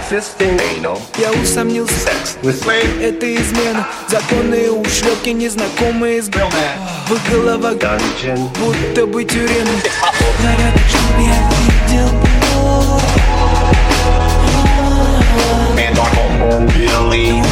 Fisting anal. Я усомнился, Sex with slave. это измена. Законные ушлепки, незнакомые с Real man. в их головах Dungeon. будто бы тюрем. Говорят, чтоб я видел And Billy.